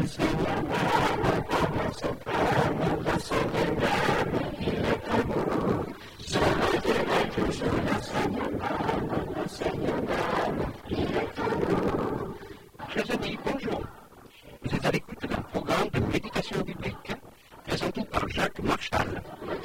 Chers amis, bonjour. Vous êtes à l'écoute d'un programme de méditation biblique présenté par Jacques Marchal.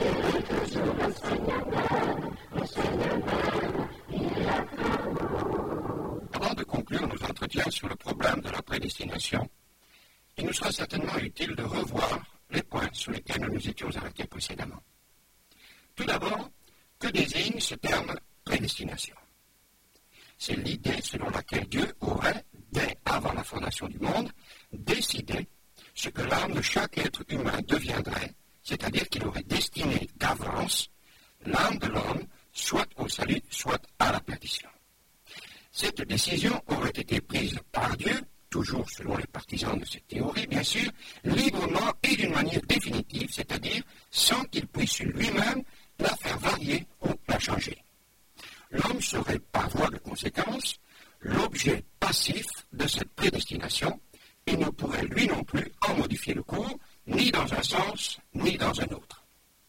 Avant de conclure nos entretiens sur le problème de la prédestination, il nous sera certainement utile de revoir les points sur lesquels nous nous étions arrêtés précédemment. Tout d'abord, que désigne ce terme prédestination? C'est l'idée selon laquelle Dieu aurait, dès avant la fondation du monde, décidé ce que l'âme de chaque être humain deviendrait, c'est-à-dire qu'il aurait destiné d'avance l'âme de l'homme soit au salut, soit à la perdition. Cette décision aurait été prise par Dieu, toujours selon les partisans de cette théorie, bien sûr, librement et d'une manière définitive, c'est-à-dire sans qu'il puisse lui-même la faire varier ou la changer. L'homme serait, par voie de conséquence, l'objet passif de cette prédestination et ne pourrait lui non plus en modifier le cours, ni dans un sens, ni dans un autre.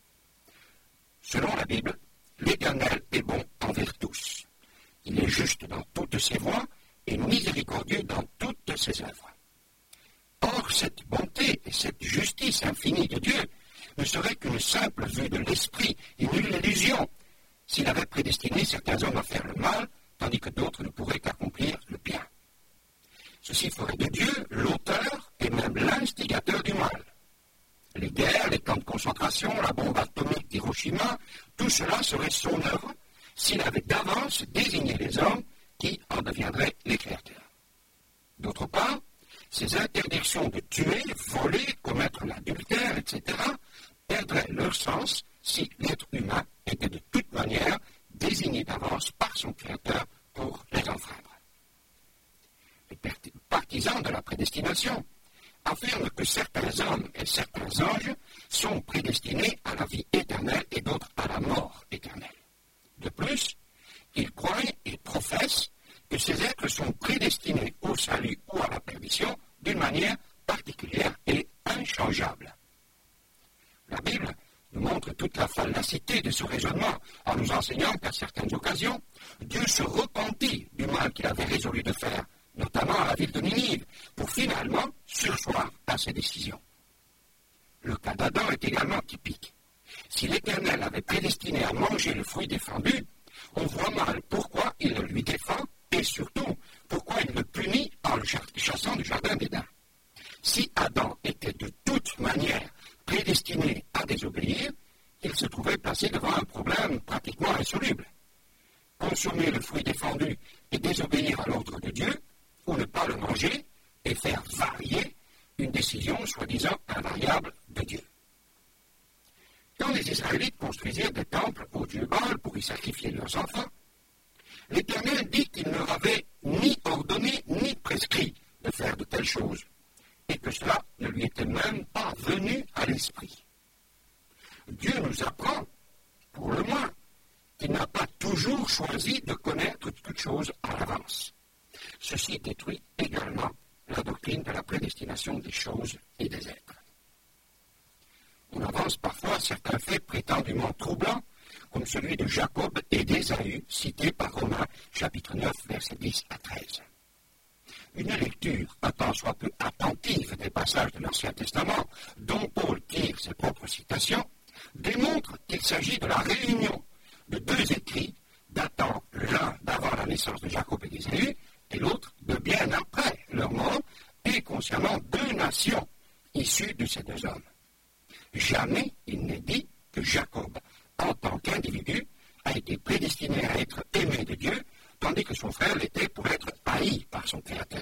Selon la Bible, l'Éternel est bon envers tous. Il est juste dans toutes ses voies et miséricordieux dans toutes ses œuvres. Or, cette bonté et cette justice infinie de Dieu ne serait qu'une simple vue de l'esprit et nulle illusion s'il avait prédestiné certains hommes à faire le mal, tandis que d'autres ne pourraient qu'accomplir le bien. Ceci ferait de Dieu l'auteur et même l'instigateur du mal. Les guerres, les camps de concentration, la bombe atomique d'Hiroshima, tout cela serait son œuvre s'il avait d'avance désigné les hommes qui en deviendraient les créateurs. D'autre part, ces interdictions de tuer, voler, commettre l'adultère, etc., perdraient leur sens si l'être humain était de toute manière désigné d'avance par son Créateur pour les enfreindre. Les partisans de la prédestination affirment que certains hommes et certains anges sont prédestinés à la vie éternelle et d'autres à la mort éternelle. De plus, ils croient et professent que ces êtres sont prédestinés au salut ou à la perdition d'une manière particulière et inchangeable. La Bible nous montre toute la fallacité de ce raisonnement en nous enseignant qu'à certaines occasions, Dieu se repentit du mal qu'il avait résolu de faire, notamment à la ville de Ninive, pour finalement surseoir à ses décisions. Le cas d'Adam est également typique. Si l'Éternel avait prédestiné à manger le fruit défendu, on voit mal pourquoi il le lui défend et surtout pourquoi il le punit en le chassant du jardin d'Éden. Si Adam était de toute manière prédestiné à désobéir, il se trouvait placé devant un problème pratiquement insoluble. Consommer le fruit défendu et désobéir à l'ordre de Dieu, ou ne pas le manger et faire varier une décision soi-disant invariable de Dieu. Quand les Israélites construisirent des temples au dieu Baal pour y sacrifier leurs enfants, l'Éternel dit qu'il ne leur avait ni ordonné ni prescrit de faire de telles choses, et que cela ne lui était même pas venu à l'esprit. Dieu nous apprend, pour le moins, qu'il n'a pas toujours choisi de connaître toutes choses à l'avance. Ceci détruit également la doctrine de la prédestination des choses et des êtres. On avance parfois certains faits prétendument troublants, comme celui de Jacob et d'Ésaü, cités par Romains, chapitre 9, versets 10 à 13. Une lecture, un tant soit peu attentive des passages de l'Ancien Testament, dont Paul tire ses propres citations, démontre qu'il s'agit de la réunion de deux écrits datant l'un d'avant la naissance de Jacob et d'Ésaü, et l'autre de bien après leur mort, et concernant deux nations issues de ces deux hommes. Jamais il n'est dit que Jacob, en tant qu'individu, a été prédestiné à être aimé de Dieu, tandis que son frère l'était pour être haï par son Créateur.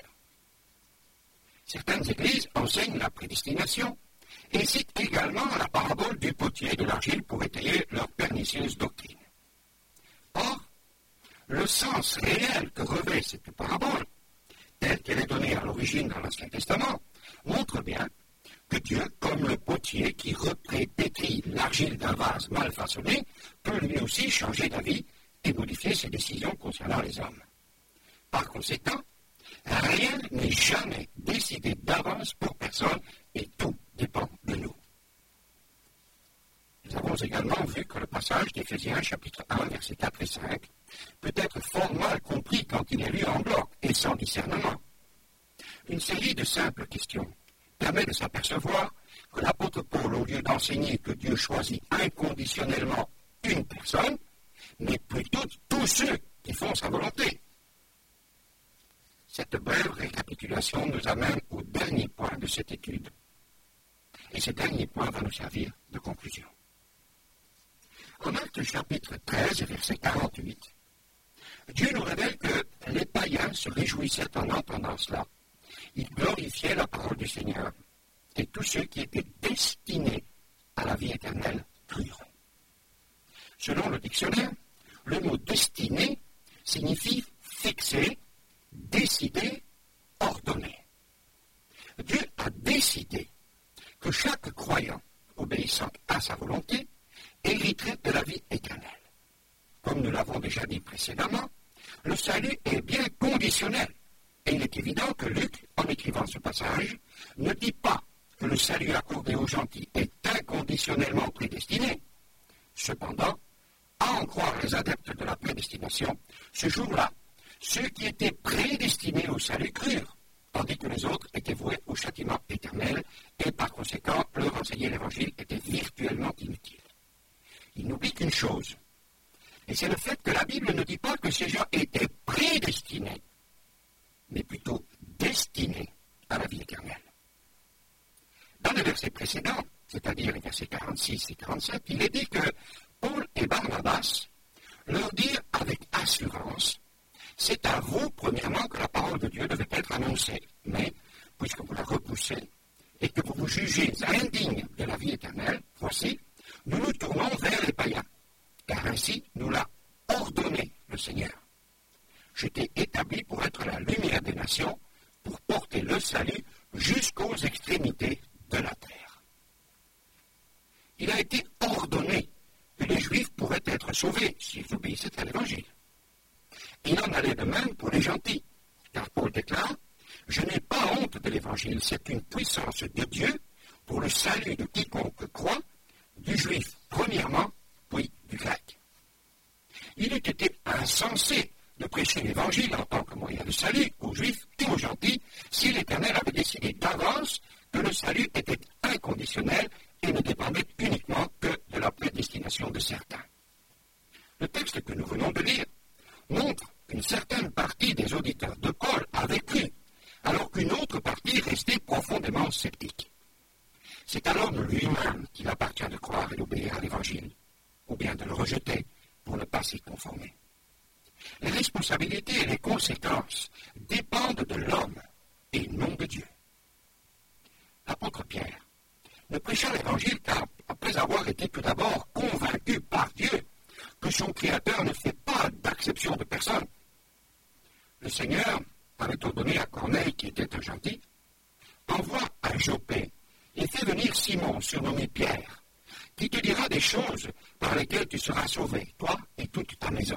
Certaines églises enseignent la prédestination et citent également la parabole du potier et de l'argile pour étayer leur pernicieuse doctrine. Or, le sens réel que revêt cette parabole, telle qu'elle est donnée à l'origine dans l'Ancien Testament, montre bien que Dieu, comme le potier qui pétrit l'argile d'un vase mal façonné, peut lui aussi changer d'avis et modifier ses décisions concernant les hommes. Par conséquent, rien n'est jamais décidé d'avance pour personne 1, versets 4 et 5, peut être fort mal compris quand il est lu en bloc et sans discernement. Une série de simples questions permet de s'apercevoir que l'apôtre Paul, au lieu d'enseigner que Dieu choisit inconditionnellement une personne, mais plutôt tous ceux qui font sa volonté. Cette brève récapitulation nous amène au dernier point de cette étude. Et ce dernier point va nous servir de conclusion. En Actes chapitre 13, verset 48, Dieu nous révèle que les païens se réjouissaient en entendant cela. Ils glorifiaient la parole du Seigneur. Et tous ceux qui étaient destinés à la vie éternelle crurent. Selon le dictionnaire, le mot destiné signifie fixer, décider, ordonner. Dieu a décidé que chaque croyant obéissant à sa volonté hériterait de la vie éternelle. Comme nous l'avons déjà dit précédemment, le salut est bien conditionnel. Et il est évident que Luc, en écrivant ce passage, ne dit pas que le salut accordé aux gentils est inconditionnellement prédestiné. Cependant, à en croire les adeptes de la prédestination, ce jour-là, ceux qui étaient prédestinés au salut crurent, tandis que les autres étaient voués au châtiment éternel, et par conséquent, leur enseigner l'évangile était virtuellement inutile. Il n'oublie qu'une chose, et c'est le fait que la Bible ne dit pas que ces gens étaient prédestinés, mais plutôt destinés à la vie éternelle. Dans les versets précédents, c'est-à-dire les versets 46 et 47, il est dit que Paul et Barnabas leur dirent avec assurance « C'est à vous, premièrement, que la parole de Dieu devait être annoncée, mais, puisque vous la repoussez et que vous vous jugez indigne de la vie éternelle, voici, nous nous tournons vers les païens, car ainsi nous l'a ordonné le Seigneur. Je t'ai établi pour être la lumière des nations, pour porter le salut jusqu'aux extrémités de la terre. » Il a été ordonné que les Juifs pourraient être sauvés s'ils obéissaient à l'Évangile. Il en allait de même pour les gentils, car Paul déclare « Je n'ai pas honte de l'Évangile, c'est une puissance de Dieu pour le salut de quiconque croit, du Juif premièrement, puis du Grec. » Il eût été insensé de prêcher l'Évangile en tant que moyen de salut aux Juifs et aux gentils si l'Éternel avait décidé d'avance que le salut était inconditionnel et ne dépendait uniquement que de la prédestination de certains. Le texte que nous venons de lire montre qu'une certaine partie des auditeurs de Paul avait cru, alors qu'une autre partie restait profondément sceptique. C'est alors de lui-même qu'il appartient de croire et d'obéir à l'Évangile, ou bien de le rejeter pour ne pas s'y conformer. Les responsabilités et les conséquences dépendent de l'homme et non de Dieu. L'apôtre Pierre ne prêcha l'Évangile qu'après avoir été tout d'abord convaincu par Dieu que son Créateur ne fait pas d'acception de personne. Le Seigneur avait ordonné à Corneille, qui était un gentil, envoie à Joppé et fais venir Simon, surnommé Pierre, qui te dira des choses par lesquelles tu seras sauvé, toi et toute ta maison.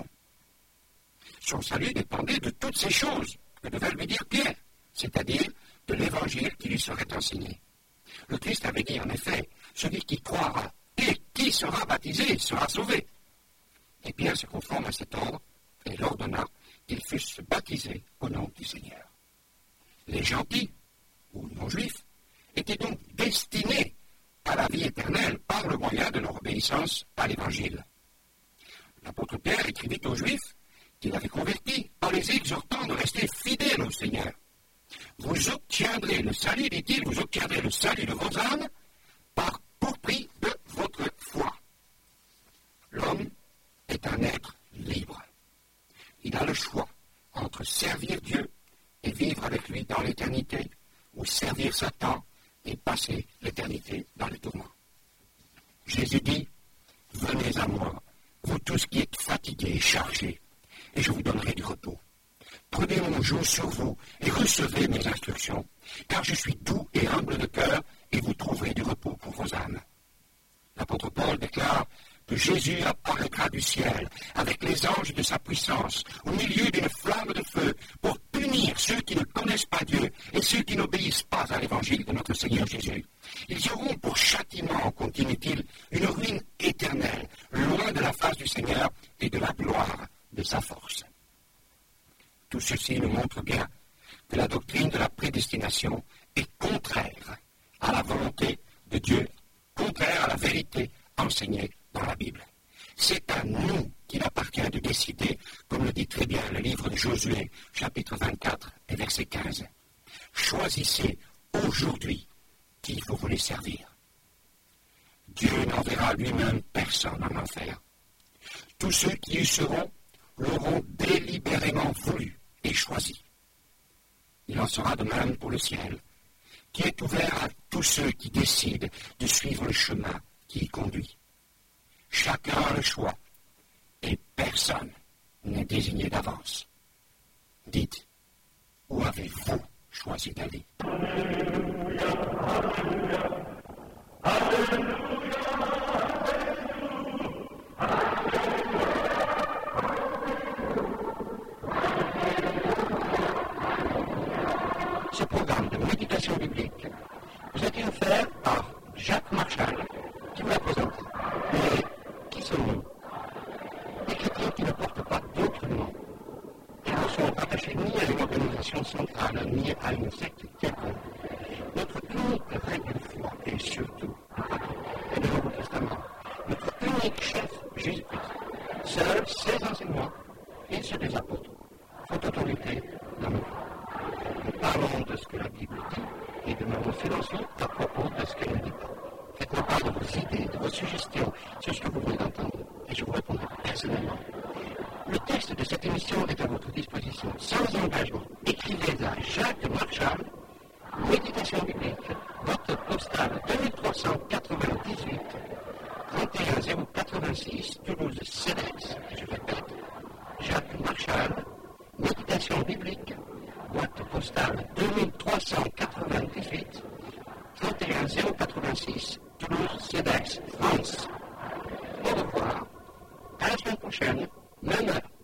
Son salut dépendait de toutes ces choses que devait lui dire Pierre, c'est-à-dire de l'Évangile qui lui serait enseigné. Le Christ avait dit en effet, celui qui croira et qui sera baptisé sera sauvé. Et Pierre se conforme à cet ordre et l'ordonna qu'ils fussent baptisés au nom du Seigneur. Les gentils, ou non-juifs, étaient donc destinés à la vie éternelle par le moyen de leur obéissance à l'Évangile. L'apôtre Pierre écrivit aux Juifs qu'il avait convertis en les exhortant de rester fidèles au Seigneur. Vous obtiendrez le salut, dit-il, vous obtiendrez le salut de vos âmes pour prix de votre foi. L'homme est un être libre. Il a le choix entre servir Dieu et vivre avec lui dans l'éternité, ou servir Satan et passer l'éternité dans les tourments. Jésus dit, venez à moi, vous tous qui êtes fatigués et chargés, et je vous donnerai du repos. Prenez mon joug sur vous et recevez mes instructions, car je suis doux et humble de cœur, et vous trouverez du repos pour vos âmes. L'apôtre Paul déclare que Jésus apparaîtra du ciel avec les anges de sa puissance au milieu d'une flamme de feu pour punir ceux qui ne connaissent pas Dieu et ceux qui n'obéissent pas à l'évangile de notre Seigneur Jésus. Ils auront pour châtiment, continue-t-il, une ruine éternelle, loin de la face du Seigneur et de la ceci nous montre bien que la doctrine de la prédestination est contraire à la volonté de Dieu, contraire à la vérité enseignée dans la Bible. C'est à nous qu'il appartient de décider, comme le dit très bien le livre de Josué, chapitre 24 et verset 15. Choisissez aujourd'hui qui vous voulez servir. Dieu n'enverra lui-même personne en enfer. Tous ceux qui y seront l'auront délibérément voulu et choisi. Il en sera de même pour le ciel, qui est ouvert à tous ceux qui décident de suivre le chemin qui y conduit. Chacun a le choix, et personne n'est désigné d'avance. Dites, où avez-vous choisi d'aller? Alléluia, Alléluia, Alléluia. Ce programme de méditation biblique vous a été offert par Jacques Marchal, qui vous la présente. Mais qui sommes-nous? Des chrétiens qui ne portent pas d'autres noms. Ils ne sont attachés ni à une organisation centrale, ni à une secte quelconque. Notre unique règle de foi est surtout le Nouveau Testament. Notre unique chef, Jésus-Christ. Seuls ses enseignements et ceux des apôtres font autorité dans nos vies. Nous parlons de ce que la Bible dit et demeurons silencieux à propos de ce qu'elle ne dit pas. Faites-moi part de vos idées, de vos suggestions sur ce que vous venez d'entendre et je vous répondrai personnellement. Le texte de cette émission est à votre disposition sans engagement. Écrivez à Jacques Marchal, Méditation biblique, boîte postale 2398 31086 Toulouse CEDEX. Je répète, Jacques Marchal, Méditation biblique, boîte postale 2398 31086 Toulouse CEDEX, France. Au revoir. À la semaine prochaine, même heure.